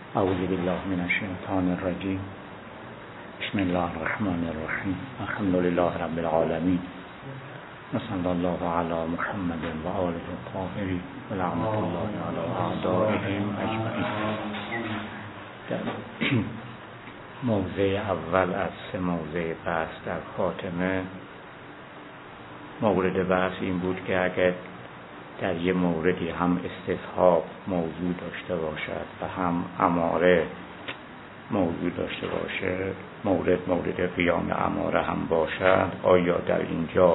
اعوذ بالله من الشیطان الرجیم. بسم الله الرحمن الرحیم. الحمد لله رب العالمین. صلی الله علی محمد و آله الطاهرین و لعنت الله علی اعدائهم اجمعین. موضع اول از سه موضع بحث در خاتمه، مورد بحث این بود که اگر در یه موردی هم استصحاب موضوع داشته باشد و هم اماره موضوع داشته باشه، مورد قیام اماره هم باشد، آیا در اینجا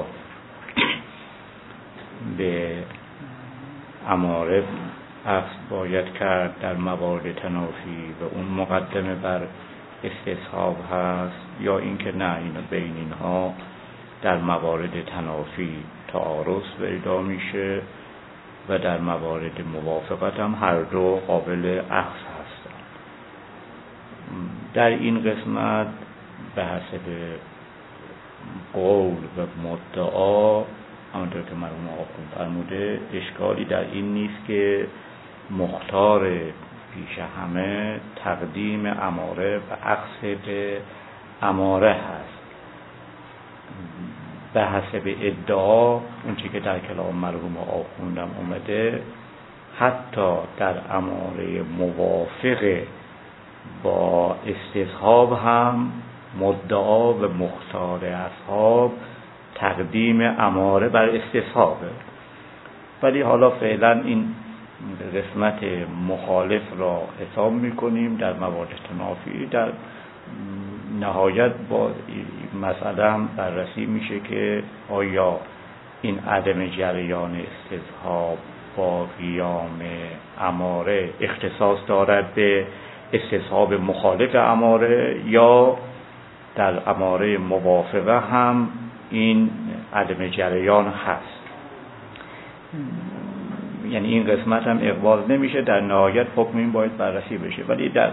به اماره عکس باید کرد در موارد تنافی و اون مقدمه بر استصحاب هست، یا اینکه نه، اینا بین اینها در موارد تنافی تعارض پیدا میشه و در موارد موافقت هم هر دو قابل اخذ هستند. در این قسمت به حسب قول و مدعا، همونطور که مرحوم آخوند فرموده، اشکالی در این نیست که مختار پیش همه تقدیم اماره و اخذ به اماره هست. به حسب ادعا اون چی که در کلام مرحوم آخوندم اومده، حتی در اماره موافق با استصحاب هم مدعا و مختار اصحاب تقدیم اماره بر استصحابه. ولی حالا فعلا این قسمت مخالف را حساب میکنیم در موارد تنافی. در نهایت با مسئله هم بررسی میشه که آیا این عدم جریان استصحاب با قیام اماره اختصاص دارد به استصحاب مخالف اماره، یا در اماره موافقه هم این عدم جریان هست. یعنی این قسمت هم اقبال نمیشه، در نهایت حکم این باید بررسی بشه. ولی در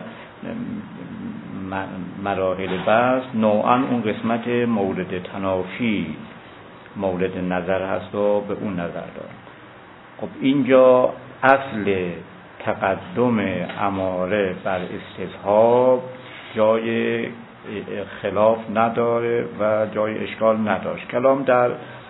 مراحل بحث نوعا اون قسمت مورد تنافی مورد نظر هست و به اون نظر دارم. خب اینجا اصل تقدم اماره بر استصحاب جای خلاف نداره و جای اشکال نداشت. کلام در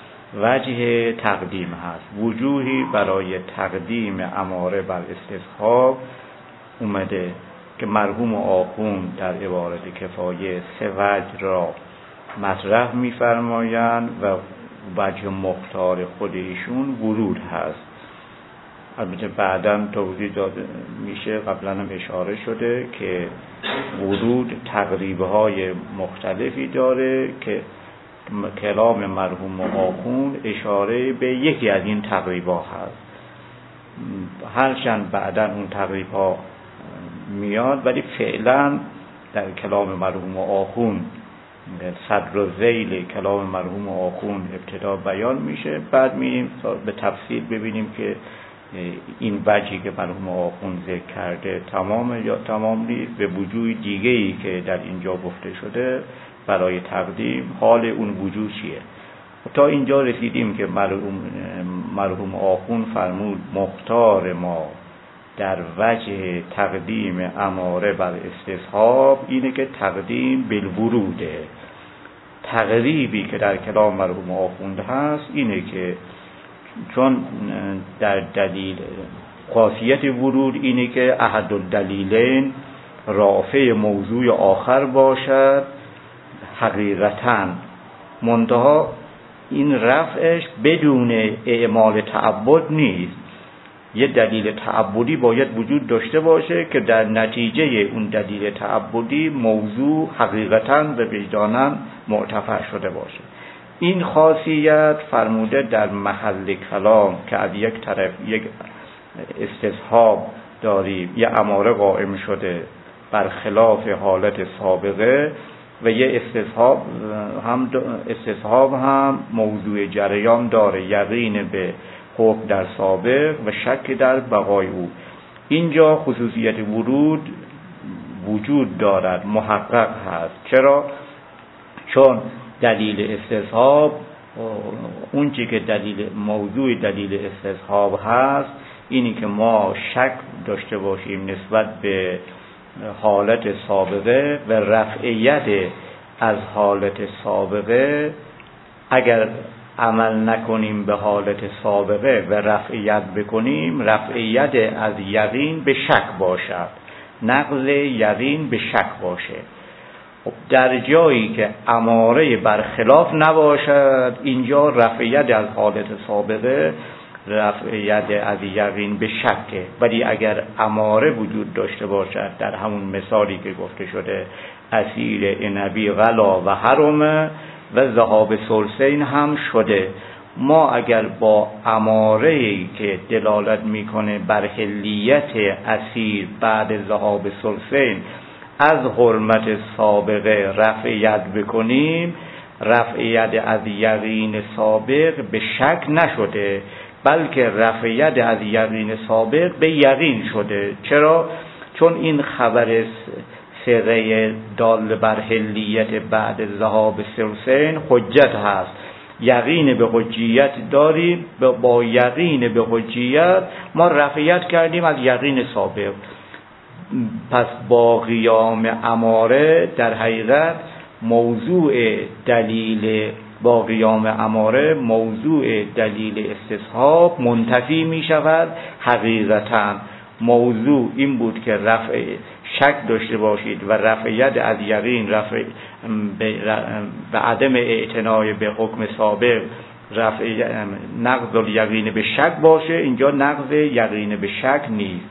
وجه تقدیم هست. وجوهی برای تقدیم اماره بر استصحاب اومده که مرحوم آخوند در عبارت کفایه سه وجه را مطرح می‌فرمایند و وجه مختار خود ایشون ورود هست. البته بعداً توضیح داده میشه، قبلا هم اشاره شده که ورود تقریب‌های مختلفی داره که کلام مرحوم آخوند اشاره به یکی از این تقریب‌ها هست. هرچند بعداً اون تقریب‌ها میاد، ولی فعلا در کلام مرحوم آخوند صدر و ذیل کلام مرحوم آخوند ابتدا بیان میشه، بعد میریم به تفصیل ببینیم که این وجهی که مرحوم آخوند ذکر کرده تمامه یا تمام نیست، به وجوه دیگه‌ای که در اینجا گفته شده برای تقدیم حال اون وجوه چیه. تا اینجا رسیدیم که مرحوم آخوند فرمود مختار ما در وجه تقدیم اماره بر استصحاب اینه که تقدیم بالوروده. تقریبی که در کلام مرحوم آخوند هست اینه که چون در دلیل خاصیت ورود اینه که احد الدلیلین رافع موضوع آخر باشد حقیقتاً، منتها این رفعش بدون اعمال تعبد نیست. یه دلیل تعبدی باید وجود داشته باشه که در نتیجه اون دلیل تعبدی موضوع حقیقتاً و وجداناً مرتفع شده باشه. این خاصیت فرموده در محل کلام که از یک طرف یک استصحاب داریم، یه اماره قائم شده برخلاف حالت سابقه، و یه استصحاب هم موضوع جریان داره، یقین به حکم در سابق و شک در بقای او. اینجا خصوصیت ورود وجود دارد، محقق هست. چرا؟ چون دلیل استصحاب، اون چی که موضوع دلیل استصحاب هست اینی که ما شک داشته باشیم نسبت به حالت سابقه و رفعیت از حالت سابقه اگر عمل نکنیم به حالت سابقه و رفعیت بکنیم، رفعیت از یقین به شک باشد، نقض یقین به شک باشه. در جایی که اماره برخلاف نباشد، اینجا رفعیت از حالت سابقه رفعیت از یقین به شکه. ولی اگر اماره وجود داشته باشد، در همون مثالی که گفته شده اسیر عنبی غلا و حرم و ذهاب ثلثین هم شده، ما اگر با اماره‌ای که دلالت میکنه بر حلیت اسیر بعد ذهاب ثلثین از حرمت سابقه رفعیت بکنیم، رفعیت از یقین سابق به شک نشده، بلکه رفعیت از یقین سابق به یقین شده. چرا؟ چون این خبر صیغه دال بر حلیت بعد ذهاب ثلثین حجت هست. یقین به حجیت داریم، با یقین به حجیت ما رفعیت کردیم از یقین سابق. پس با قیام اماره در حقیقت موضوع دلیل با قیام اماره موضوع دلیل استصحاب منتفی می شود. حقیقتا موضوع این بود که رفع شک داشته باشید و رفعیت از یقین به عدم اعتنای به حکم سابق نقض الیقین به شک باشه. اینجا نقض یقین به شک نیست.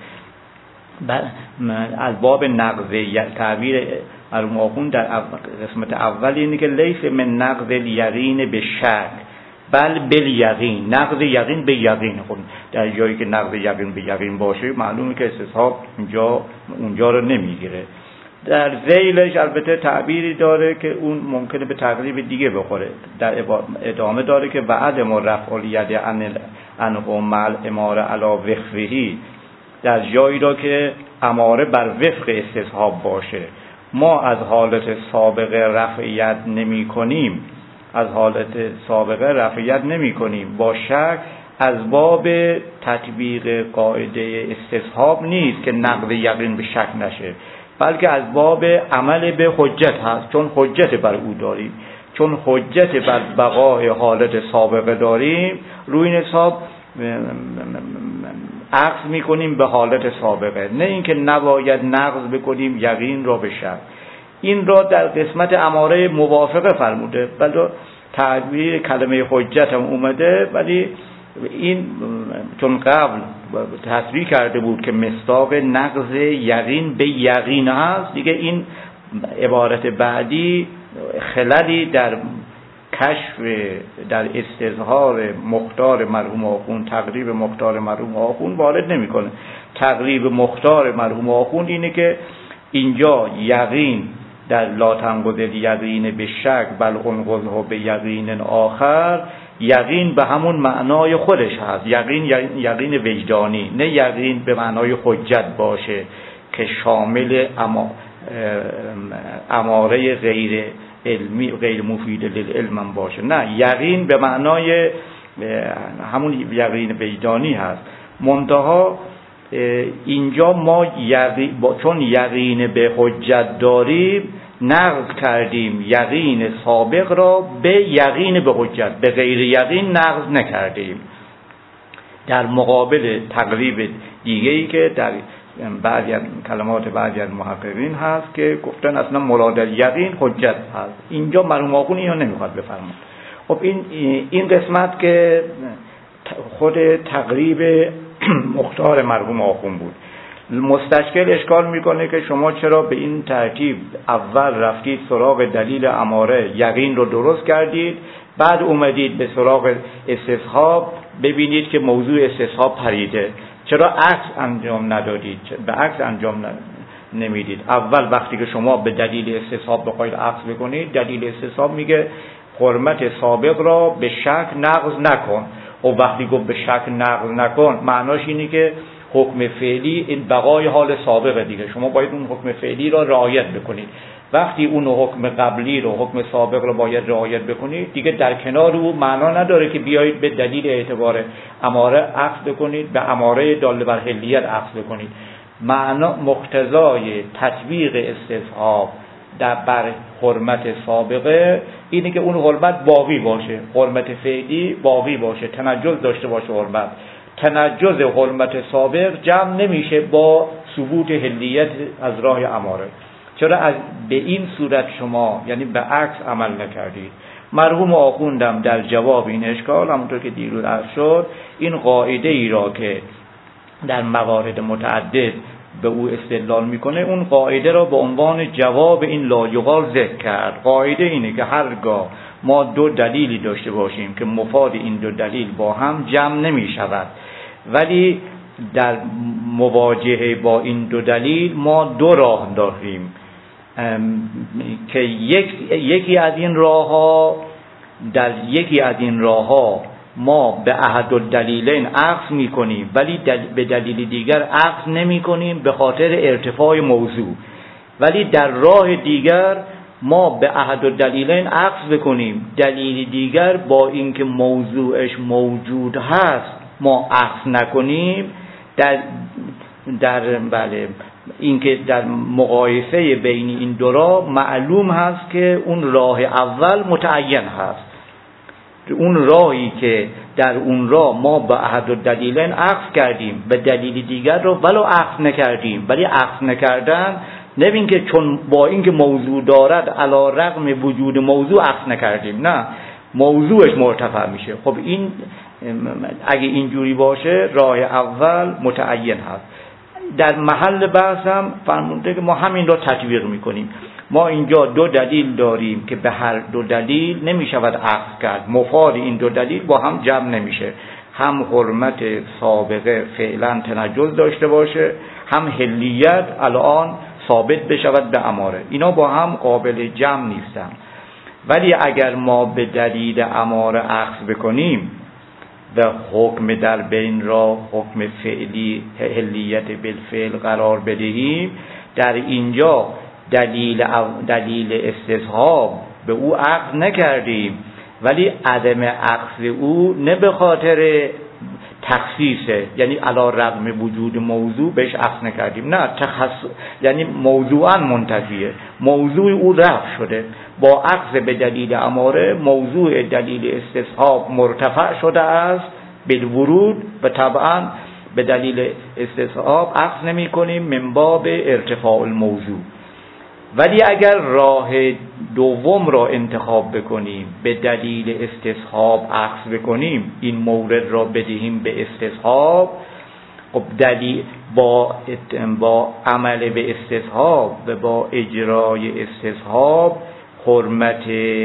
از باب نقض تعبیر مرحوم آخوند در قسمت اول اینه که لیس من نقض الیقین به شک بل بالیقین، نقض یقین به یقین. خب در جایی که نقض یقین به یقین باشه معلومه که استصحاب اونجا رو نمیگیره. در ذیلش البته تعبیری داره که اون ممکنه به تقریب دیگه بخوره. در ادامه داره که بعد ما رفع الید عنه مع الاماره علی وفقه، در جایی را که اماره بر وفق استصحاب باشه ما از حالت سابقه رفعیت نمی کنیم، از حالت سابقه رفعیت نمی کنیم. با شک از باب تطبیق قاعده استصحاب نیست که نقض یقین به شک نشه، بلکه از باب عمل به حجت هست. چون حجت بر او داریم، چون حجت بر بقای حالت سابقه داریم، روی این حساب عکس میکنیم به حالت سابقه، نه اینکه نباید نقض بکنیم یقین را به شک. این را در قسمت اماره موافقه فرموده، ولی تعبیر کلمه حجت هم اومده، ولی این چون قبل تصریح کرده بود که مصداق نقض یقین به یقین هست، دیگه این عبارت بعدی خللی در کشف در استظهار مختار مرحوم آخوند، تقریب مختار مرحوم آخوند وارد نمیکنه. تقریب مختار مرحوم آخوند اینه که اینجا یقین در لا تنقض الیقین به شک بل انقضه به یقین آخر، یقین به همون معنای خودش هست، یقین وجدانی، نه یقین به معنای حجت باشه که شامل اماره غیر علمی غیر مفید للعلم باشه. نه، یقین به معنای همون یقین وجدانی هست. منتها اینجا ما چون یقین به حجت داریم نقض کردیم یقین سابق را به یقین به حجت، به غیر یقین نقض نکردیم. در مقابل تقریب دیگه‌ای که در بعضی از کلمات بعضی از محققین هست که گفتن اصلا مراد یقین حجت هست. اینجا مرحوم آخوند اینو نمیخواد بفرماید. خب این قسمت که خود تقریب مختار مرحوم آخوند بود. مستشکل اشکال میکنه که شما چرا به این ترتیب اول رفتید سراغ دلیل اماره یقین رو درست کردید، بعد اومدید به سراغ استصحاب ببینید که موضوع استصحاب پریده، چرا عکس انجام ندادید؟ به عکس انجام نمیدید. اول وقتی که شما به دلیل استصحاب بخواید عکس بکنید، دلیل استصحاب میگه حرمت سابق را به شک نقض نکن، و وقتی گفت به شک نقض نکن معناش اینه که حکم فعلی این بقای حال سابقه دیگه، شما باید اون حکم فعلی را رعایت بکنید. وقتی اون حکم قبلی رو، حکم سابق رو باید رعایت بکنید، دیگه در کنار او معنا نداره که بیایید به دلیل اعتبار اماره عکس بکنید، به اماره داله بر حلیت عکس بکنید. معنا مقتضای تطبیق استصحاب در بر حرمت سابقه اینه که اون حرمت باقی باشه، حرمت فعلی باقی باشه، تنجز داشته باشه. حرمت تنجز حرمت سابق جمع نمیشه با ثبوت حلیت از راه اماره. چرا به این صورت شما یعنی به عکس عمل نکردید؟ مرحوم آخوندم در جواب این اشکال همونطور که دیروز عرض شد این قاعده ای را که در موارد متعدد به او استدلال میکنه اون قاعده را به عنوان جواب این لایقال ذکر کرد. قاعده اینه که هرگاه ما دو دلیلی داشته باشیم که مفاد این دو دلیل با هم جمع نمی شود ولی در مواجهه با این دو دلیل ما دو راه داریم که یکی از این راه‌ها در یکی از این راه‌ها ما به احد الدلیلین عقد می‌کنیم ولی به دلیل دیگر عقد نمی‌کنیم به خاطر ارتفاع موضوع، ولی در راه دیگر ما به احد الدلیلین عقد بکنیم دلیل دیگر با اینکه موضوعش موجود هست ما عقد نکنیم. در بله اینکه در مقایسه بین این دو راه معلوم هست که اون راه اول متعین هست، اون راهی که در اون راه ما به احد الدلیلین عقد کردیم به دلیل دیگر رو ولو عقد نکردیم، ولی عقد نکردن نبین که چون با اینکه موضوع دارد علی رغم وجود موضوع عقد نکردیم، نه موضوعش مرتفع میشه. خب این اگه اینجوری باشه راه اول متعین هست. در محل بحث هم فرمونده که ما همین را تطبیق میکنیم. ما اینجا دو دلیل داریم که به هر دو دلیل نمیشود عقد کرد، مفاد این دو دلیل با هم جمع نمیشه، هم حرمت سابقه فعلا تنجز داشته باشه هم حلیت الان ثابت بشود به اماره، اینا با هم قابل جمع نیستن. ولی اگر ما به دلیل اماره عقد بکنیم و حکم در بین را حکم فعلی حلیت بالفعل قرار بدهیم، در اینجا دلیل استصحاب به او عقد نکردیم ولی عدم عقد او نه به خاطر تخصیصه، یعنی علی رغم وجود موضوع بهش عقد نکردیم، نه یعنی موضوعا منتفیه، موضوع او رفع شده. با عقد به دلیل اماره موضوع دلیل استصحاب مرتفع شده است بالورود و طبعا به دلیل استصحاب عقد نمی کنیم من باب ارتفاع الموضوع. ولی اگر راه دوم را انتخاب بکنیم به دلیل استصحاب عقد بکنیم، این مورد را بدهیم به استصحاب، خب دلیل با عمل به استصحاب و با اجرای استصحاب حرمت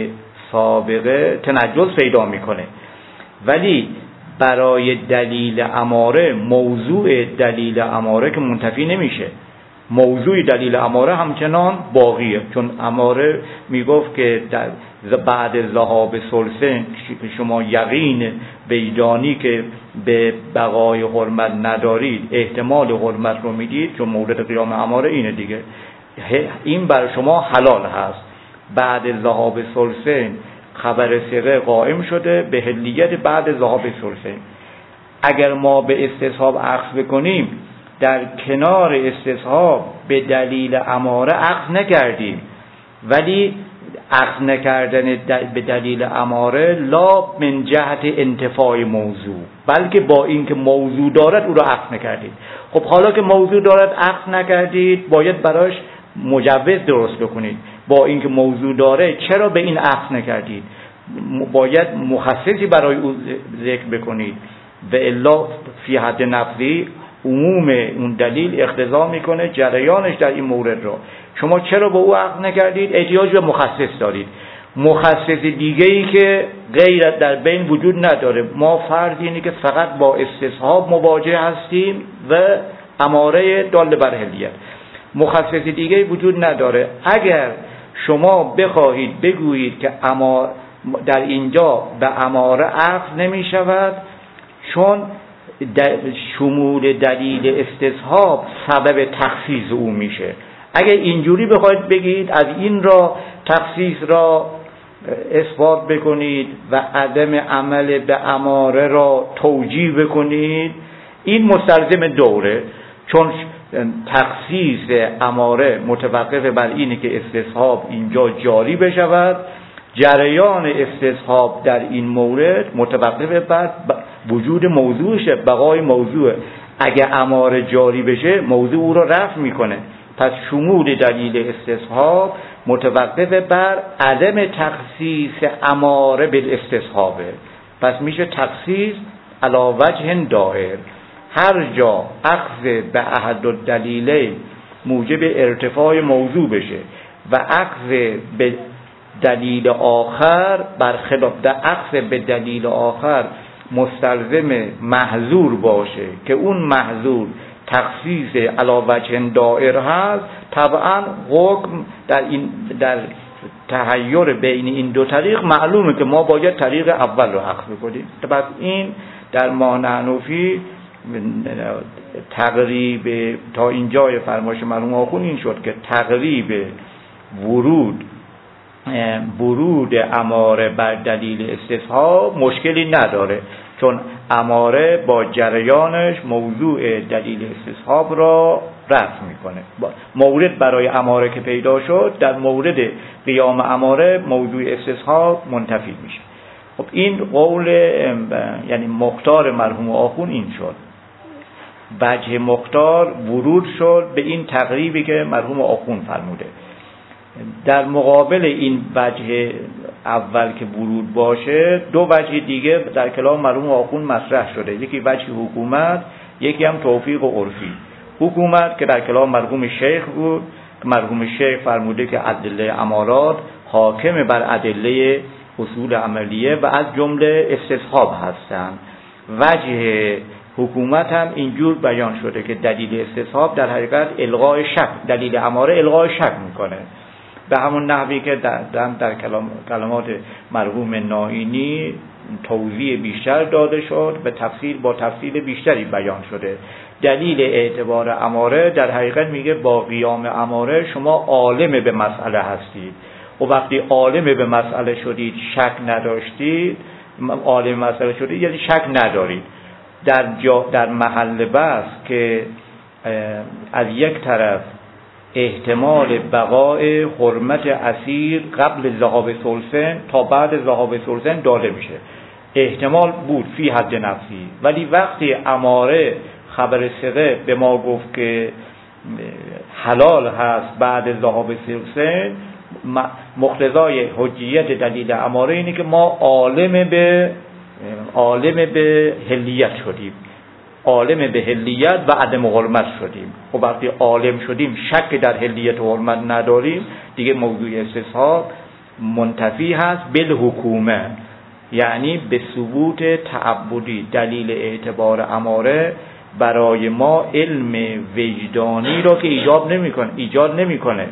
سابقه تنجز پیدا میکنه، ولی برای دلیل اماره موضوع دلیل اماره که منتفی نمیشه، موضوع دلیل اماره همچنان باقیه. چون اماره میگفت که بعد ذهاب ثلثین شما یقین بیدانی که به بقای حرمت ندارید، احتمال حرمت رو میدید، چون مورد قیام اماره اینه دیگه، این بر شما حلال هست. بعد ذهاب ثلثین خبر ثقه قائم شده به حلیت بعد ذهاب ثلثین. اگر ما به استصحاب عقد بکنیم در کنار استصحاب به دلیل اماره عقد نکردیم، ولی عقد نکردن به دلیل اماره لا من جهت انتفاع موضوع، بلکه با اینکه موضوع دارد او را عقد نکردید. خب حالا که موضوع دارد عقد نکردید باید براش مجوز درست بکنید. با اینکه موضوع داره چرا به این عقد نکردید؟ باید مخصصی برای او ذکر بکنید و الا فی حد نفسی عموم اون دلیل اقتضا میکنه جریانش در این مورد رو. شما چرا با او عقد نکردید؟ احتیاج به مخصص دارید، مخصص دیگه‌ای که غیر در بین وجود نداره. ما فرض اینه که فقط با استصحاب مواجه هستیم و اماره دال بر حلیت، مخصص دیگه‌ای وجود نداره. اگر شما بخواهید بگویید که در اینجا به اماره عقد نمی شود چون شمول دلیل استصحاب سبب تخصیص او میشه، اگر اینجوری بخواید بگید از این را تخصیص را اثبات بکنید و عدم عمل به اماره را توجیه بکنید، این مستلزم دوره. چون تخصیص اماره متوقف بر اینه که استصحاب اینجا جاری بشود، جریان استصحاب در این مورد متوقف بر وجود موضوعشه، بقای موضوع. اگه اماره جاری بشه موضوع او رو رفع میکنه. پس شمول دلیل استصحاب متوقف بر عدم تخصیص اماره بالاستصحابه. پس میشه تخصیص علی وجه دائر. هر جا اخذ به احد الدلیلین موجب ارتفاع موضوع بشه و اخذ به دلیل آخر برخلاف اخذ به دلیل آخر مستلزم محظور باشه که اون محظور تخصیص علی وجه دائر هست، طبعا حکم در تحیر بین این دو طریق معلومه که ما باید طریق اول رو اخذ کنیم. پس این در ما نحنفی تقریب تا اینجای فرمایش مرحوم آخوند این شد که تقریب ورود اماره بر دلیل استصحاب مشکلی نداره، چون اماره با جریانش موضوع دلیل استصحاب را رفع میکنه. مورد برای اماره که پیدا شد، در مورد قیام اماره موضوع استصحاب منتفی میشه. خب این قول یعنی مختار مرحوم آخوند این شد. وجه مختار ورود شد به این تقریبی که مرحوم آخوند فرموده. در مقابل این وجه اول که ورود باشه، دو وجه دیگه در کلام مرحوم آخوند مطرح شده. یکی وجه حکومت، یکی هم توفیق و عرفی. حکومت که در کلام مرحوم شیخ بود، مرحوم شیخ فرموده که ادله امارات حاکم بر ادله اصول عملیه و از جمله استصحاب هستند. وجه حکومت هم اینجور بیان شده که دلیل استصحاب در حقیقت الغای شک، دلیل اماره الغای شک میکنه، به همون نحوی که در کلمات مرحوم نائینی توضیح بیشتر داده شد، به تفصیل با تفصیل بیشتری بیان شده. دلیل اعتبار اماره در حقیقت میگه با قیام اماره شما عالم به مسئله هستید و وقتی عالم به مسئله شدید، شک نداشتید، عالم مسئله شدید یعنی شک ندارید. در محل بحث که از یک طرف احتمال بقای حرمت اسیر قبل ذهاب ثلثین تا بعد ذهاب ثلثین داده میشه، احتمال بود فی حد نفسی، ولی وقتی اماره خبر ثقه به ما گفت که حلال هست بعد ذهاب ثلثین، مقتضای حجیت دلیل اماره اینه که ما عالم به حلیت شدیم، عالم به حلیت و عدم حرمت شدیم. خب وقتی عالم شدیم، شک در حلیت و حرمت نداریم دیگه، موضوع استصحاب منتفی هست بالحکومه، یعنی به ثبوت تعبدی. دلیل اعتبار اماره برای ما علم وجدانی را که ایجاد نمیکنه،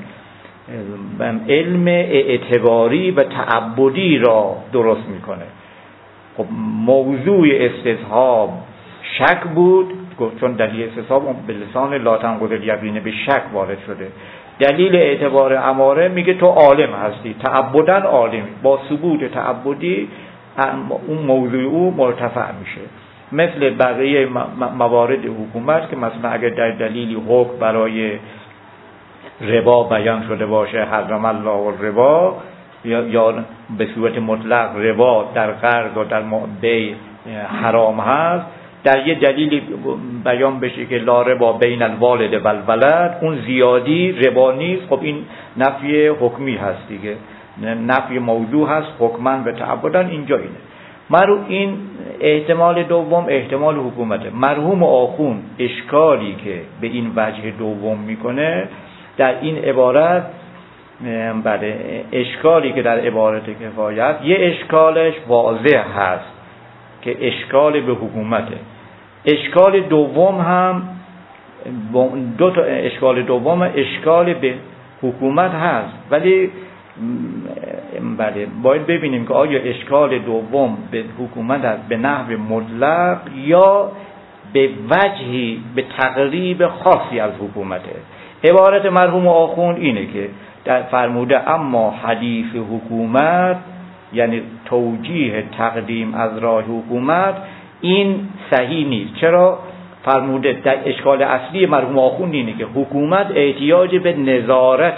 علم اعتباری و تعبدی را درست میکنه. خب موضوع استصحاب شک بود، چون دلیل استصحاب به لسان لا تنقض الیقین به شک وارد شده. دلیل اعتبار اماره میگه تو عالم هستی، تعبداً عالمی، با ثبوت تعبدی اون موضوع او مرتفع میشه. مثل بقیه موارد حکومت که مثلا اگر در دلیلی حکم برای ربا بیان شده باشه، حرم الله الربا، یا به صورت مطلق ربا در قرض و در بیع حرام هست، در یه دلیلی بیان بشه که لا ربا بین الوالد و الولد، اون زیادی ربا نیست. خب این نفی حکمی هست دیگه، نفی موضوع هست حکماً و تعبداً. اینجا این احتمال دوم احتمال حکومته. مرحوم آخوند اشکالی که به این وجه دوم میکنه در این عبارت، بله، اشکالی که در عبارت کفایت، یه اشکالش واضح هست که اشکال به حکومته. اشکال دوم هم دو تا اشکال دوم اشکال به حکومت هست، ولی بله باید ببینیم که آیا اشکال دوم به حکومت هست به نحو مطلق یا به وجهی به تقریب خاصی از حکومته. عبارت مرحوم آخوند اینه که در فرموده اما حدیث حکومت، یعنی توجیه تقدیم از راه حکومت، این صحیح نیست. چرا؟ فرموده در اشکال اصلی مرحوم آخوند اینه که حکومت احتیاج به نظارت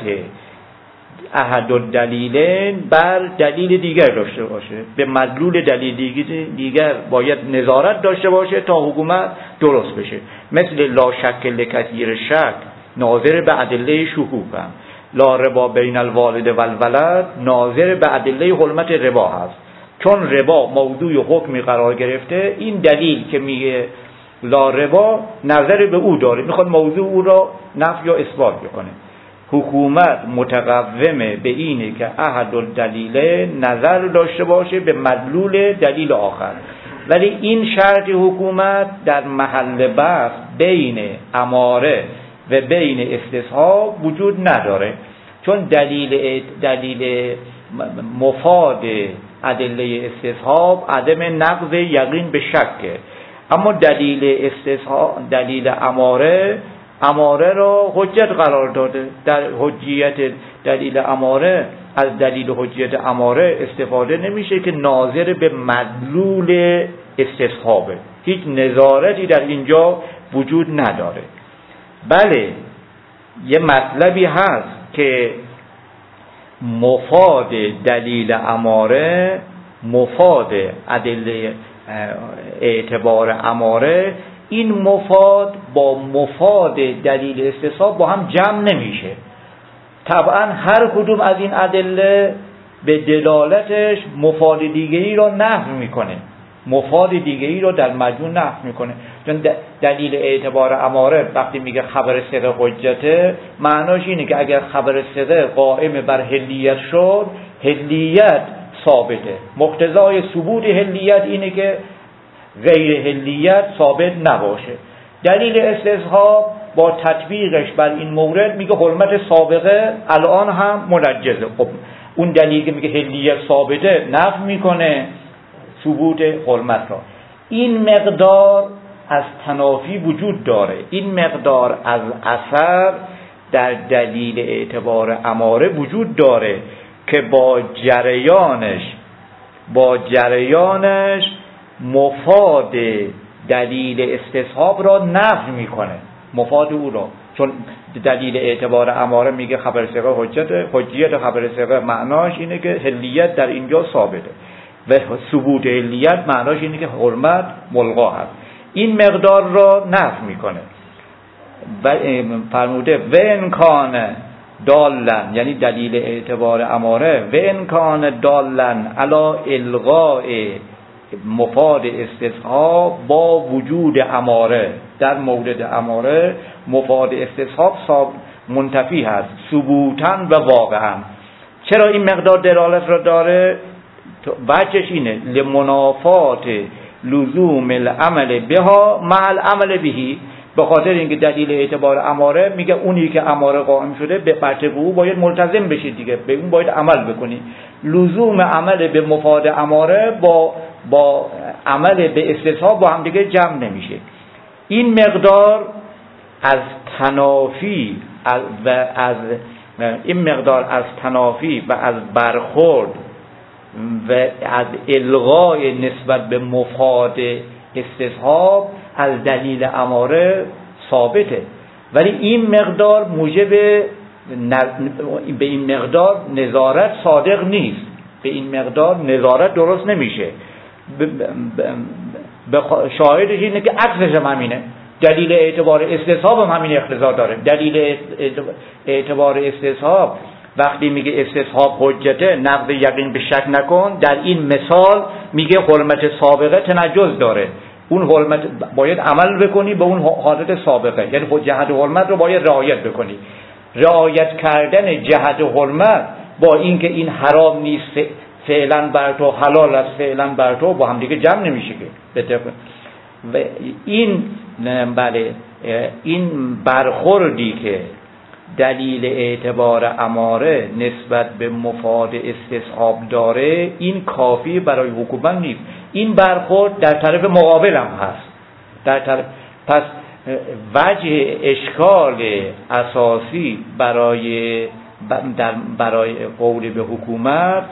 احدالدلیلین بر دلیل دیگر داشته باشه، به مدلول دلیل دیگر باید نظارت داشته باشه تا حکومت درست بشه. مثل لا شک لکثیر شک ناظر به ادله شکوک هم، لا ربا بین الوالد و الولد ناظر به ادله حرمت ربا هست. چون ربا موضوع حکمی قرار گرفته، این دلیل که میگه لا ربا نظر به او داره، میخواد موضوع او را نفی یا اثبات بکنه. حکومت متقومه به اینه که احدالدلیل نظر داشته باشه به مدلول دلیل آخر، ولی این شرط حکومت در محل بحث بین اماره و بین استصحاب وجود نداره، چون دلیل مفاد ادله استصحاب عدم نقض یقین به شکه، اما دلیل استصحاب دلیل اماره را حجت قرار داده. در حجیت دلیل اماره، از دلیل حجیت اماره استفاده نمیشه که ناظر به مدلول استصحابه، هیچ نظارتی در اینجا وجود نداره. بله یه مطلبی هست که مفاد دلیل اماره، مفاد ادله اعتبار اماره، این مفاد با مفاد دلیل استصحاب با هم جمع نمیشه. طبعا هر کدوم از این ادله به دلالتش مفاد دیگری را نفی میکنه، مفاد دیگری را در مجموع نفی میکنه. چون دلیل اعتبار اماره وقتی میگه خبر ثقه حجته، معناش اینه که اگر خبر ثقه قائم بر حلیت شد، حلیت ثابته. مقتضای ثبوت حلیت اینه که غیر حلیت ثابت نباشه. دلیل استصحاب با تطبیقش بر این مورد میگه حرمت سابقه الان هم منجزه. خب اون دلیلی که میگه حلیت ثابته نفی میکنه ثبوت حرمت را. این مقدار از تنافی وجود داره، این مقدار از اثر در دلیل اعتبار اماره وجود داره که با جریانش مفاد دلیل استصحاب را نفی میکنه، مفاد او را. چون دلیل اعتبار اماره میگه خبر ثقه حجیت خبر ثقه معناش اینه که حلیت در اینجا ثابته و ثبوت حلیت معناش اینه که حرمت ملغا هست. این مقدار را نفی میکنه و فرموده و امکان دالن، یعنی دلیل اعتبار اماره و امکان دالن علی الغاء مفاد استصحاب با وجود اماره. در مورد اماره مفاد استصحاب منتفی هست ثبوتاً و واقعاً. چرا این مقدار دلالت را داره؟ وجهش اینه لمنافات لزوم العمل بها مع العمل بهی، به خاطر اینکه دلیل اعتبار اماره میگه اونی که اماره قائم شده به قطع او باید ملتزم بشید دیگه، به اون باید عمل بکنی. لزوم عمل به مفاد اماره با عمل به استصحاب با هم دیگه جمع نمیشه. این مقدار از تنافی و از برخورد و از الغای نسبت به مفاد استصحاب از دلیل اماره ثابته، ولی این مقدار موجب به این مقدار نظارت صادق نیست، به این مقدار نظارت درست نمیشه. شاهدش اینه که عکسش هم همینه. دلیل اعتبار استصحاب هم همین اقتضا داره. دلیل اعتبار استصحاب وقتی میگه استصحاب حجته نقض یقین به شک نکن، در این مثال میگه حرمت سابقه تنجز داره، اون حرمت باید عمل بکنی به اون حالت سابقه، یعنی جهت حرمت رو باید رعایت بکنی. رعایت کردن جهت حرمت با اینکه این حرام نیست فعلا بر تو، حلال است فعلا بر تو، با هم دیگه جمع نمیشه که. و این برخوردی که دلیل اعتبار اماره نسبت به مفاد استصحاب داره، این کافی برای حکومت نیست. این برخورد در طرف مقابل هم هست. پس وجه اشکال اساسی برای قول به حکومت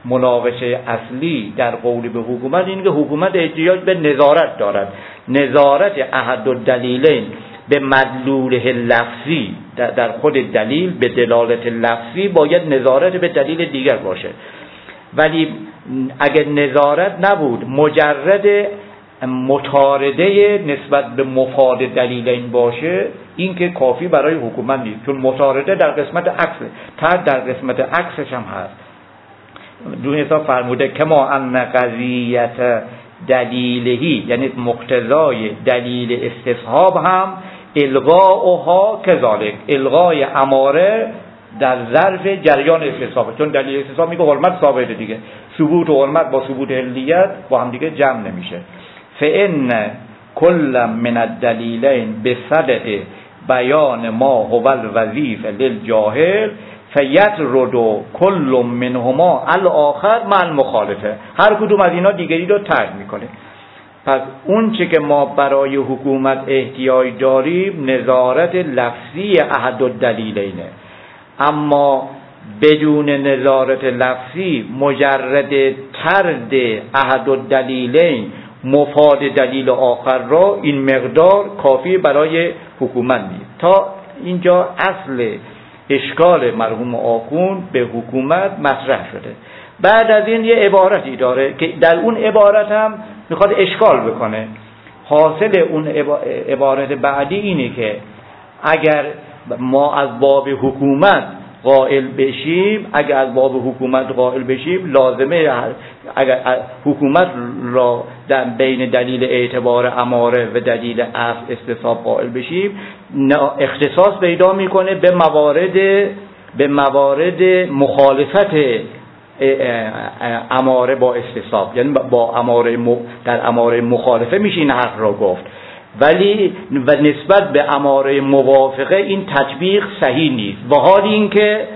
مناقشه اصلی در قول به حکومت این که حکومت احتیاج به نظارت دارد. نظارت احد الدلیلین به مدلوله لفظی در خود دلیل به دلالت لفظی باید نظارت به دلیل دیگر باشه، ولی اگر نظارت نبود مجرد مطارده نسبت به مفاد دلیلین باشه این که کافی برای حکومت نیست، چون مطارده در قسمت عکس تا در قسمت عکسش هم هست. دو حساب فرموده که ما ان قضیت دلیلهی یعنی مقتضای دلیل استصحاب هم الغاؤها کذالک، الغای اماره در ظرف جریان استصحاب، چون دلیل استصحاب میگه حرمت ثابته دیگه، ثبوت و حرمت با ثبوت علیت با هم دیگه جمع نمیشه. فإن كل من الدلیلین بصدد بیان ما هو الوظیفه للجاهل فیطرد کل منهما الاخر مع المخالفه، هر کدوم از اینا دیگری رو ترک میکنه. پس اون چه که ما برای حکومت احتیاج داریم نظارت لفظی احد الدلیلینه، اما بدون نظارت لفظی مجرد طرد احد الدلیلین مفاد دلیل آخر را این مقدار کافی برای حکومت نیست. تا اینجا اصل اشکال مرحوم آخوند به حکومت مطرح شده. بعد از این یه عبارتی داره که در اون عبارت هم میخواد اشکال بکنه. حاصل اون عبارت بعدی اینه که اگر ما از باب حکومت قائل بشیم، اگر از باب حکومت قائل بشیم لازمه اگر حکومت را در بین دلیل اعتبار اماره و دلیل اصل استصحاب قائل بشیم اختصاص پیدا میکنه به موارد مخالفت اماره با استصحاب، یعنی با اماره در اماره مخالفه میشه این حق را گفت، ولی و نسبت به اماره موافقه این تطبیق صحیح نیست. و حال این که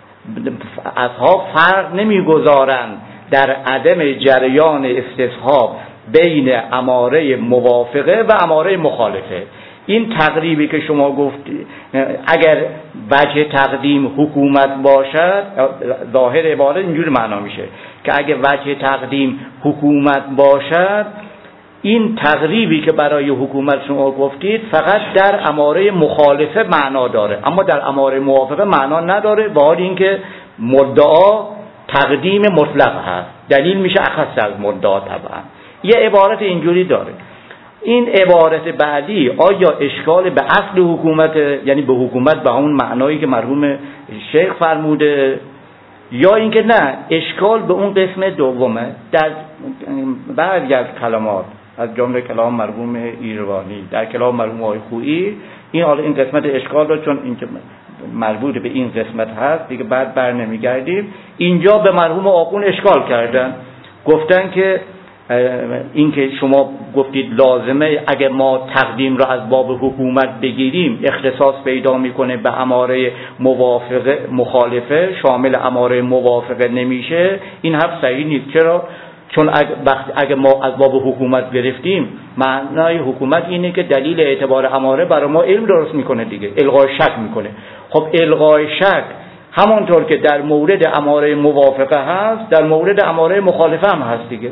اصحاب فرق نمیگذارند در عدم جریان استصحاب بین اماره موافقه و اماره مخالفه. این تقریبی که شما گفتی اگر وجه تقدیم حکومت باشد، ظاهر عبارت اینجوری معنا میشه که اگر وجه تقدیم حکومت باشد این تقریبی که برای حکومت شما گفتید فقط در اماره مخالفه معنا داره، اما در اماره موافقه معنا نداره، و حال اینکه مدعا تقدیم مطلق هست، دلیل میشه اخص از مدعا طبعا. یه عبارت اینجوری داره. این عبارت بعدی آیا اشکال به اصل حکومت، یعنی به حکومت به اون معنایی که مرحوم شیخ فرموده، یا اینکه نه اشکال به اون قسم دومه؟ در بعضی از کلمات از جمله کلام مرحوم ایروانی، در کلام مرحوم آقای خویی، این حالا این قسمت اشکال رو چون اینکه مربوط به این قسمت هست دیگه بعد بر نمیگردیم، اینجا به مرحوم آخوند اشکال کردن، گفتن که این که شما گفتید لازمه اگر ما تقدیم را از باب حکومت بگیریم اختصاص پیدا میکنه به اماره موافقه مخالفه، شامل اماره موافقه نمیشه، این حرف صحیح نیست. چرا؟ چون اگر ما از باب حکومت گرفتیم معنای حکومت اینه که دلیل اعتبار اماره برای ما علم درست میکنه دیگه، الغای شک میکنه. خب الغای شک همونطور که در مورد اماره موافقه هست در مورد اماره مخالفه هم هست دیگه.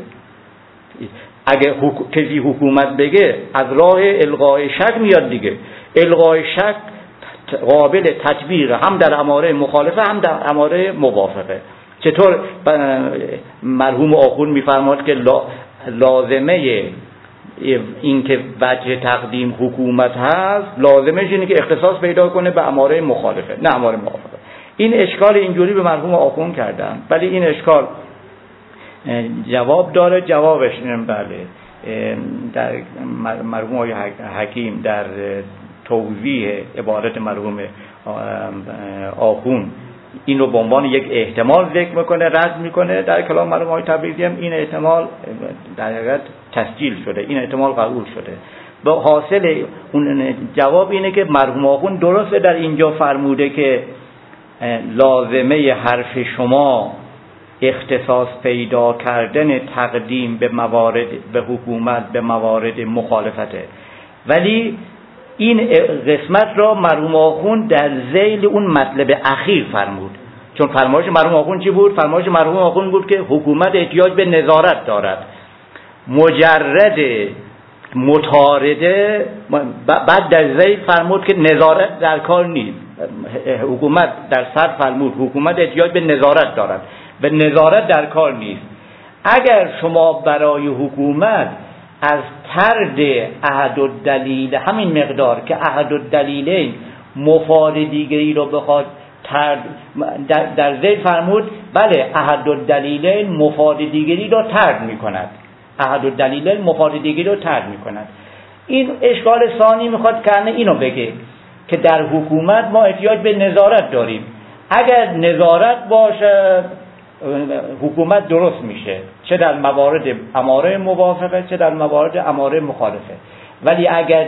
اگه کسی حکومت بگه از راه الغای شک میاد دیگه. الغای شک قابل تطبیق هم در اماره مخالفه هم در اماره موافقه. چطور مرحوم آخوند میفرماد که لازمه این که وجه تقدیم حکومت هست لازمش اینه که اختصاص پیدا کنه به اماره مخالفه نه اماره موافقه. این اشکال اینجوری به مرحوم آخوند کردن، ولی این اشکال جواب داره. جوابش بله در مرحوم آقای حکیم در توضیح عبارت مرحوم آخوند این رو به عنوان یک احتمال ذکر میکنه، رد میکنه. در کلام مرحوم آقای تبریزی هم این احتمال در حقیقت تسجیل شده، این احتمال قبول شده. به حاصل اون جواب اینه که مرحوم آخوند درسته در اینجا فرموده که لازمه حرف شما اختصاص پیدا کردن تقدیم به موارد به حکومت به موارد مخالفته، ولی این قسمت را مرحوم آخوند در ذیل اون مطلب اخیر فرمود، چون فرمایش مرحوم آخوند چی بود؟ فرمایش مرحوم آخوند بود که حکومت احتیاج به نظارت دارد. مجرد مطارده بعد در ذیل فرمود که نظارت در کار نیست. حکومت در صدر فرمود حکومت احتیاج به نظارت دارد و نظارت در کار نیست. اگر شما برای حکومت از طرد احد الدلیل همین مقدار که احد الدلیلین مفاد دیگری رو بخواد در ذیل فرمود بله احد الدلیلین مفاد دیگری رو طرد می‌کند. احد الدلیلین مفاد دیگری رو طرد می‌کند. این اشکال ثانی میخواد کنه اینو بگه که در حکومت ما احتیاج به نظارت داریم. اگر نظارت باشه حکومت درست میشه، چه در موارد اماره موافقه چه در موارد اماره مخالفه. ولی اگر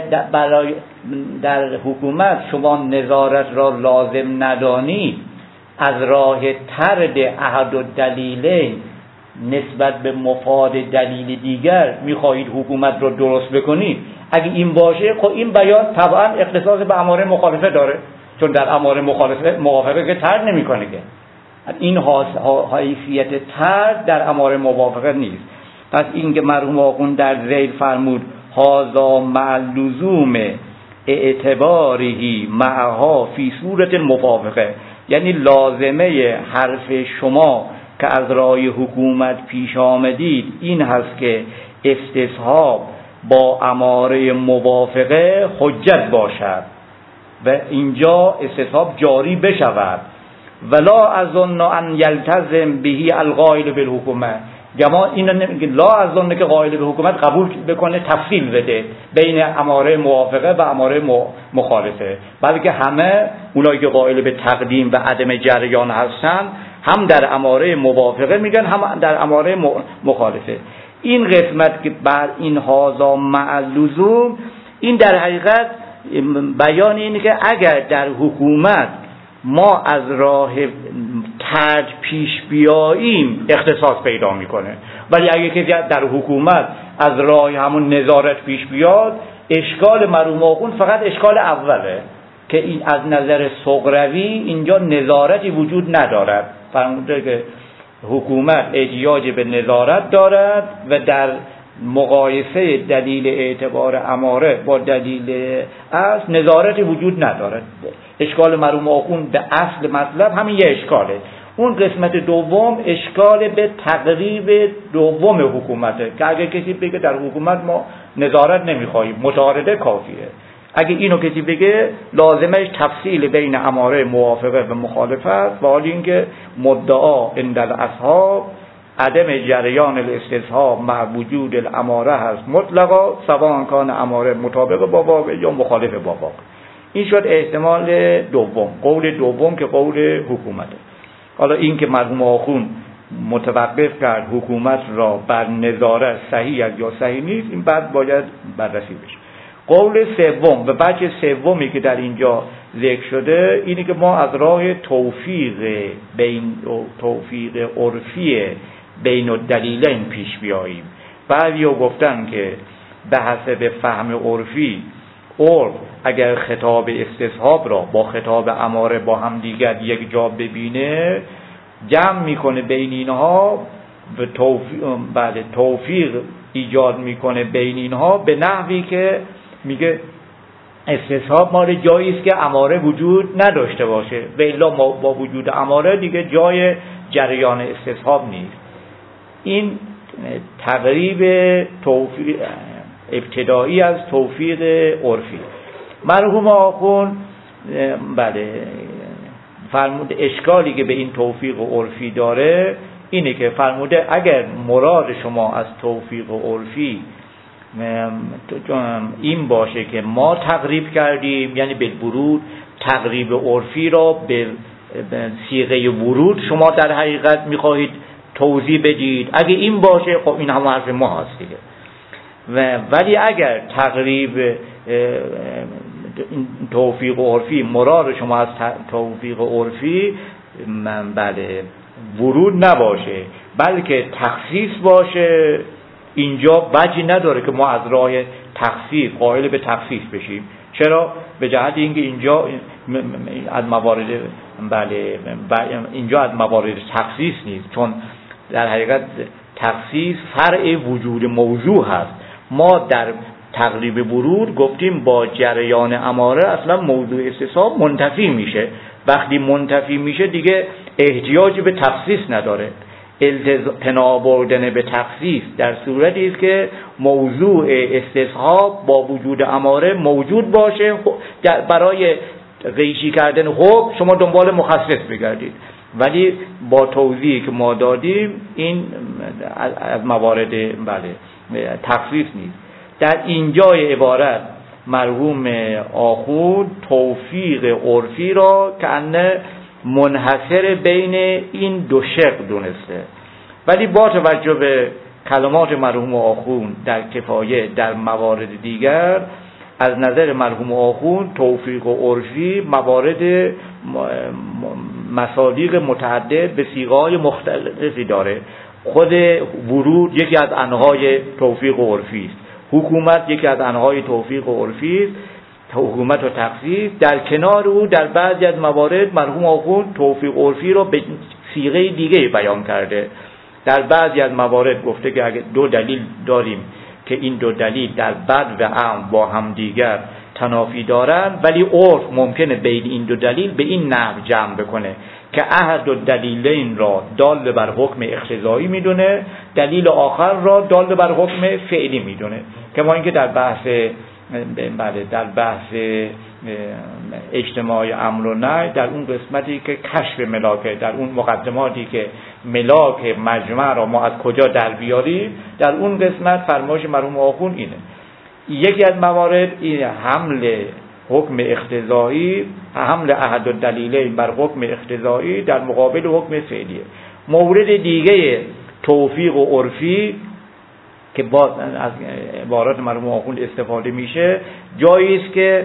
در حکومت شما نظارت را لازم ندانید، از راه طرد احد الدلیلین نسبت به مفاد دلیل دیگر میخواهید حکومت را درست بکنید، اگه این باشه خب این بیان طبعا اختصاص به اماره مخالفه داره، چون در اماره موافقه که طرد نمیکنه که این حیثیت طرد در اماره موافقه نیست. پس این که مرحوم آخوند در ذیل فرمود هذا مع لزوم اعتباره معها فی صورت موافقه، یعنی لازمه حرف شما که از راه حکومت پیش آمدید این هست که استصحاب با اماره موافقه حجت باشد و اینجا استصحاب جاری بشود. ولا اظن ان یلتزم به القائل بالحکومه، جماعت اینو نمیگه لا اظن که قائل به حکومت قبول بکنه تفصیل بده بین اماره موافقه و اماره مخالفه، بلکه همه اونایی که قائل به تقدیم و عدم جریان هستن هم در اماره موافقه میگن هم در اماره مخالفه. این قسمت که بر این هازا مع لزوم، این در حقیقت بیان اینه که اگر در حکومت ما از راه طرد پیش بیاییم اختصاص پیدا میکنه، ولی اگه کسی در حکومت از راه همون نظارت پیش بیاد، اشکال مرحوم آخوند فقط اشکال اوله که این از نظر صغروی اینجا نظارتی وجود ندارد. فرموده که حکومت احتیاج به نظارت دارد و در مقایسه دلیل اعتبار اماره با دلیل اصل نظارتی وجود ندارد. اشکال مرحوم آخوند به اصل مطلب همین یه اشکاله. اون قسمت دوم اشکال به تقریب دوم حکومته که اگه کسی بگه در حکومت ما نظارت نمیخواهیم متعارضه کافیه، اگه اینو کسی بگه لازمش تفصیل بین اماره موافقه و مخالفه است، و حال اینکه مدعا عند الاصحاب عدم جریان الاستصحاب مع وجود الاماره هست مطلقا، سواء کان اماره مطابق با واقع یا مخالف با واقع. این شد احتمال دوم، قول دوم که قول حکومته. حالا این که مرحوم آخوند متوقف کرد حکومت را بر نظارت صحیح است یا صحیح نیست، این بعد باید بررسی بشه. قول سوم و بچه سومی که در اینجا ذکر شده اینه که ما از راه توفیق عرفی بین الدلیلین پیش بیاییم. بعضیا گفتن که به حسب فهم عرفی، عرف اگر خطاب استصحاب را با خطاب اماره با هم دیگر یک جا ببینه، جمع میکنه بین اینها و توفیق ایجاد میکنه بین اینها به نحوی که میگه استصحاب مال جایی است که اماره وجود نداشته باشه، و الا با وجود اماره دیگه جای جریان استصحاب نیست. این تقریب توفیق ابتدایی از توفیق عرفی. مرحوم آخوند فرمود اشکالی که به این توفیق عرفی داره اینه که فرموده اگر مراد شما از توفیق عرفی این باشه که ما تقریب کردیم، یعنی به ورود تقریب عرفی را به صیغه ورود شما در حقیقت میخواهید توضیح بدید، اگه این باشه خب این هم حرف ما هست دیگه. ولی اگر تقریب توفیق عرفی مراد شما از توفیق عرفی ورود نباشه بلکه تخصیص باشه، اینجا وجهی نداره که ما از راه تخصیص قائل به تخصیص بشیم. چرا؟ به جهت اینکه اینجا از موارد اینجا از موارد تخصیص نیست، چون در حقیقت تخصیص فرع وجود موضوع هست. ما در تقریب ورود گفتیم با جریان اماره اصلا موضوع استصحاب منتفی میشه. وقتی منتفی میشه دیگه احتیاجی به تخصیص نداره. پناه بردن به تخصیص در صورتی است که موضوع استصحاب با وجود اماره موجود باشه. برای قیچی کردن حکم شما دنبال مخصص بگردید، ولی با توضیحی که ما دادیم این از موارد تخصیص نیست. در اینجای عبارت مرحوم آخوند توفیق عرفی را که انه منحصر بین این دو شق دونسته، ولی با توجه به کلمات مرحوم آخوند در کفایه در موارد دیگر، از نظر مرحوم آخوند توفیق و عرفی موارد مصادیق متعدد به صیغه‌های مختلفی داره. خود ورود یکی از انواع توفیق و عرفی است، حکومت یکی از انواع توفیق و عرفی است، حکومت و تخصیص. در کنار او در بعضی از موارد مرحوم آخوند توفیق عرفی را به صیغه دیگه بیان کرده. در بعضی از موارد گفته که اگه دو دلیل داریم که این دو دلیل در بد و امر با هم دیگر تنافی دارن، ولی عرف ممکنه بین این دو دلیل به این نحو جمع بکنه که احد الدلیلین را دال بر حکم اقتضایی میدونه، دلیل آخر را دال بر حکم فعلی میدونه. که ما اینکه در بحث اجتماع امر و نهی در اون قسمتی که کشف ملاکه، در اون مقدماتی که ملاک مجمع را ما از کجا در بیاریم، در اون قسمت فرمایش مرحوم آخوند اینه. یکی از موارد این حمل حکم اقتضایی، حمل احد الدلیلین بر حکم اقتضایی در مقابل حکم فعلیه. مورد دیگه توفیق و عرفی که باز از عبارات مرحوم آخوند استفاده میشه، جایی است که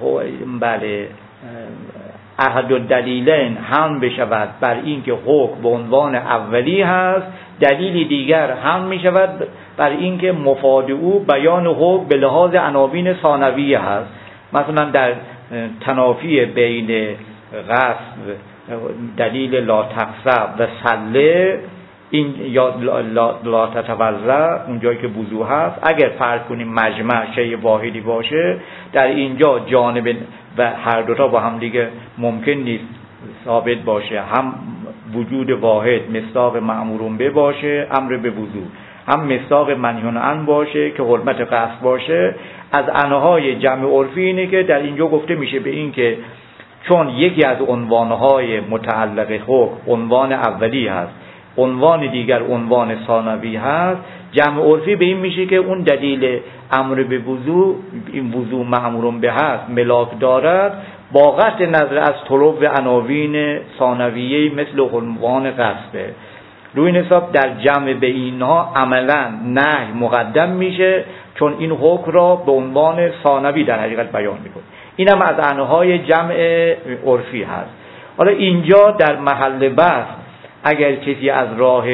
احد الدلیلین هم بشود بر این که حکم به عنوان اولی هست، دلیل دیگر هم میشود بر این که مفاد او بیان حکم به لحاظ عناوین ثانویه هست. مثلا در تنافی بین غصب دلیل لا تقصب و سله، این یا لا تتوضا اونجایی که وضو هست، اگر فرض کنیم مجمع شیء واحدی باشه، در اینجا جانب و هر دوتا با هم دیگه ممکن نیست ثابت باشه، هم وجود واحد مصداق مأمورون به باشه امر به وضو، هم مصداق منهی عنه باشه که حرمت قصد باشه. از انواع جمع عرفی اینه که در اینجا گفته میشه به این که چون یکی از عنوانهای متعلق حکم عنوان اولی هست، عنوان دیگر عنوان ثانوی هست، جمع عرفی به این میشه که اون دلیل امر به وضو، این وضو مأمورون به هست، ملاک دارد، با قطع نظر از طرق و عناوین ثانویه مثل عنوان قصده. روی حساب در جمع به اینها عملا نهی مقدم میشه، چون این حکم را به عنوان ثانوی در حقیقت بیان میکنه. این هم از انواع جمع عرفی هست. حالا اینجا در محل بحث اگر کسی از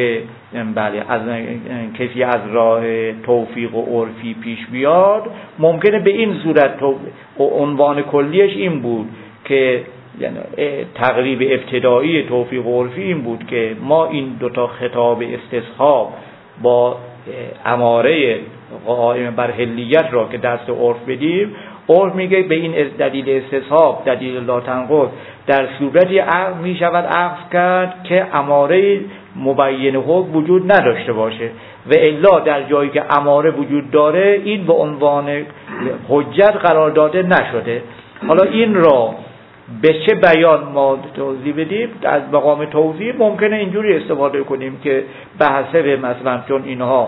راه توفیق و عرفی پیش بیاد، ممکنه به این صورت عنوان کلیش این بود که یعنی تقریب ابتدایی توفیق و عرفی این بود که ما این دوتا خطاب استصحاب با اماره قائم بر حلیت را که دست عرف بدیم، عرف میگه به این دلیل استصحاب، دلیل لا تنقض، در صورتی عقل می شود عقل کرد که اماره مبین حکم وجود نداشته باشه، و الا در جایی که اماره وجود داره این به عنوان حجت قرار داده نشده. حالا این را به چه بیان ما توضیح بدیم؟ از مقام توضیح ممکنه اینجوری استفاده کنیم که به حسب مثلا چون اینها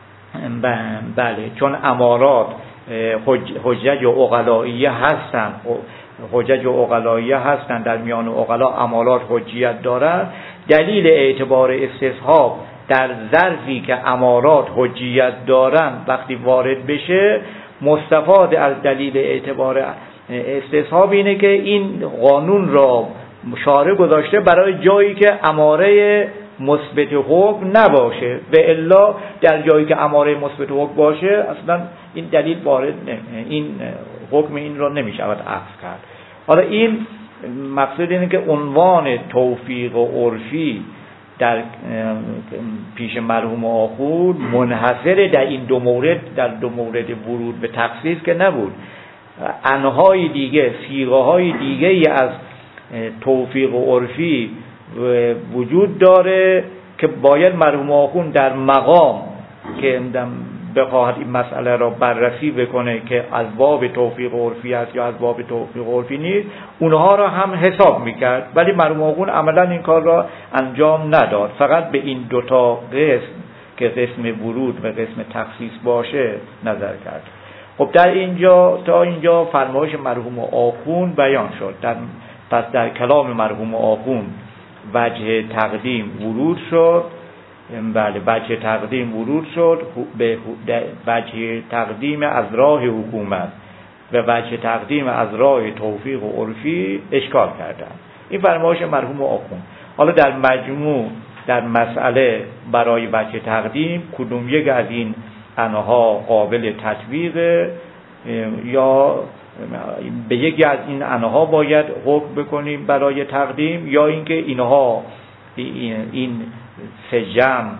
چون امارات حجج و عقلائیه هستن، حجج و عقلائیه هستن، در میان عقلا امارات حجیت دارن، دلیل اعتبار استصحاب در ظرفی که امارات حجیت دارن وقتی وارد بشه، مستفاد از دلیل اعتبار استصحاب اینه که این قانون را شارع گذاشته برای جایی که اماره مثبت حکم نباشه، و الا در جایی که اماره مثبت حکم باشه اصلا این دلیل وارد این حکم این را نمیشود اخذ کرد. حالا این مقصود اینه که عنوان توفیق و عرفی در پیش مرحوم آخوند منحصر در این دو مورد، در دو مورد ورود به تخصیص که نبود. انواع دیگه، صیغه‌های دیگه از توفیق و عرفی وجود داره که باید مرحوم آخوند در مقام که بخواهد این مسئله را بررسی بکنه که از باب توفیق عرفی است یا از باب توفیق عرفی نیست، اونها را هم حساب میکرد. ولی مرحوم آخوند عملا این کار را انجام نداد، فقط به این دوتا قسم که قسم ورود و قسم تخصیص باشه نظر کرد. خب در اینجا تا اینجا فرمایش مرحوم آخوند بیان شد. پس در کلام مرحوم آخوند وجه تقدیم ورود شد. بله، وجه تقدیم ورود شد به وجه تقدیم از راه حکومت و وجه تقدیم از راه توفیق و عرفی اشکال کردن. این فرمایش مرحوم آخوند. حالا در مجموع در مسئله برای وجه تقدیم کدوم یک از این انها قابل تطبیق یا به یکی از این انها باید حکم بکنیم برای تقدیم، یا اینکه اینها این سه جمع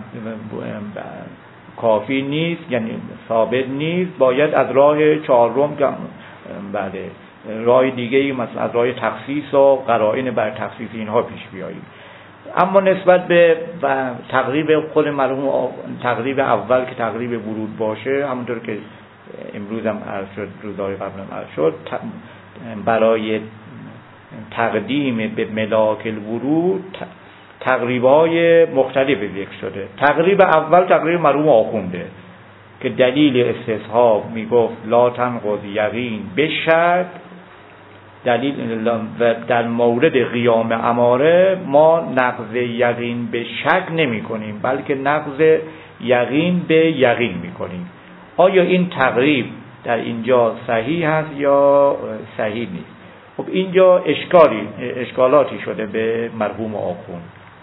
کافی نیست، یعنی ثابت نیست، باید از راه چهارم بله راه دیگه‌ای مثلا از راه تخصیص و قرائن بر تخصیص اینها پیش بیاییم. اما نسبت به تقریب خود مرحوم تقریب اول که تقریب ورود باشه، همونطور که امروز هم عرض شد، روزهای قبل هم عرض شد، برای تقدیم به ملاک الورود تقریب‌های مختلف ذکر شده. تقریب اول تقریب مرحوم آخونده که دلیل استصحاب میگفت لا تنقض یقین به شک، دلیل در مورد قیام اماره ما نقض یقین به شک نمی کنیم بلکه نقض یقین به یقین می کنیم. آیا این تقریب در اینجا صحیح هست یا صحیح نیست؟ خب اینجا اشکالاتی شده به مرحوم آخوند.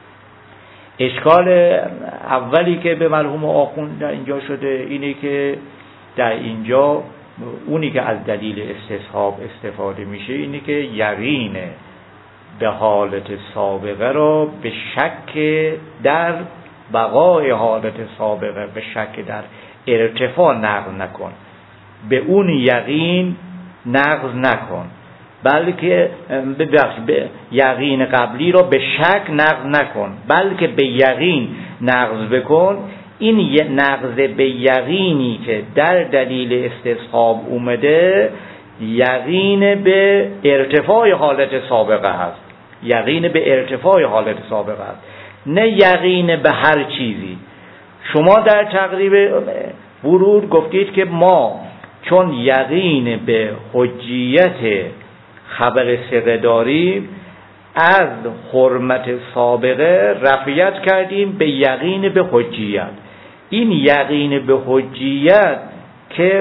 اشکال اولی که به مرحوم آخوند در اینجا شده اینه که در اینجا اونی که از دلیل استصحاب استفاده میشه اینه که یقین به حالت سابقه را به شک در بقای حالت سابقه، به شک در ارتفاع نقض نکن، به اون یقین نقض نکن، بلکه به یقین قبلی را به شک نقض نکن بلکه به یقین نقض بکن. این نقض به یقینی که در دلیل استصحاب اومده یقین به ارتفاع حالت سابقه هست، یقین به ارتفاع حالت سابقه هست، نه یقین به هر چیزی. شما در تقریب ورود گفتید که ما چون یقین به حجیت خبر ثقه داریم از حرمت سابقه رفعیت کردیم به یقین به حجیت. این یقین به حجیت که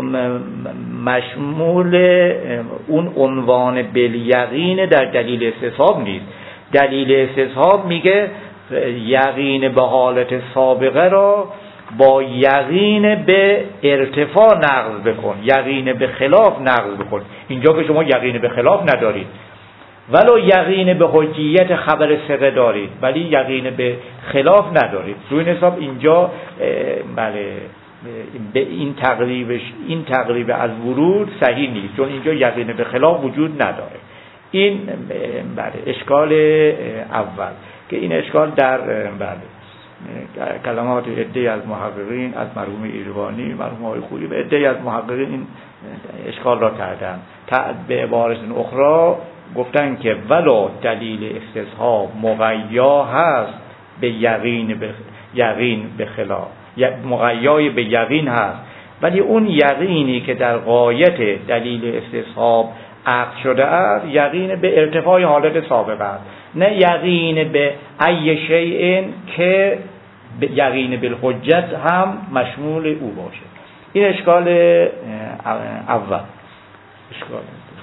مشمول اون عنوان بالیقین در دلیل استصحاب نیست. دلیل استصحاب میگه یقین به حالت سابقه را با یقین به ارتفاع نقض بکن، یقین به خلاف نقض بکن. اینجا که شما یقین به خلاف ندارید ولو یقین به حجیت خبر ثقه دارید ولی یقین به خلاف ندارید، روی حساب اینجا بله به این تقریب از ورود صحیح نیست، چون اینجا یقین به خلاف وجود نداره. این بله اشکال اول که این اشکال در بله کلمات عده‌ای از محققین از مرحوم ایروانی، مرحوم آقای خویی و عده‌ای از محققین این اشکال را کردن. به عبارت اخرى گفتن که ولو دلیل استصحاب مغیا هست به یقین به خلاف، مغیای به یقین هست، ولی اون یقینی که در غایت دلیل استصحاب عقد شده است یقین به ارتفاع حالت سابقه است، نه یقین به ای شیء که یقین بالحجت هم مشمول او باشه. این اشکال اول. اشکال